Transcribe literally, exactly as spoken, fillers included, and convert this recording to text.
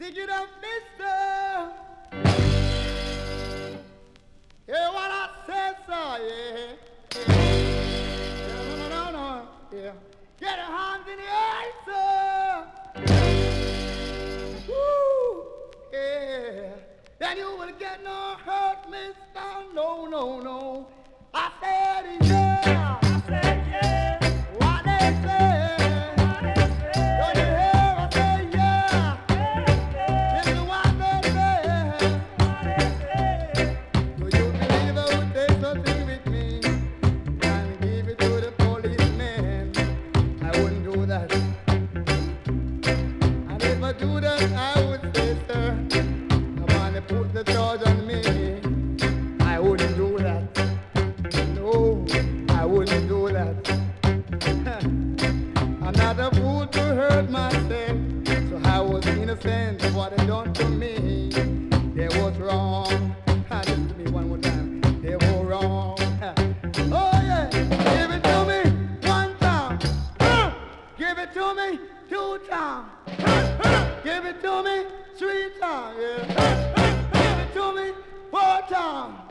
Dig it up, mister. Hear what I said, sir, yeah. Yeah, no, no, no, no, yeah. Get your hands in the air, sir. Woo, yeah. Then you will get no hurt, mister. No, no, no. I said, yeah. I said, yeah. What they say. Don't you hear I say, yeah. This is what they say. Do you believe I would take something with me and give it to the policeman? I wouldn't do that. And if I do that, I would say, sir, come on and put the charge on me. I wouldn't do that. No, I wouldn't do that. I'm not a fool to hurt myself, so I was innocent of what they done to me. They was wrong. Listen to me one more time. They were wrong. Oh yeah, give it to me one time. Give it to me two times. Give it to me three times. Yeah. Give it to me four times.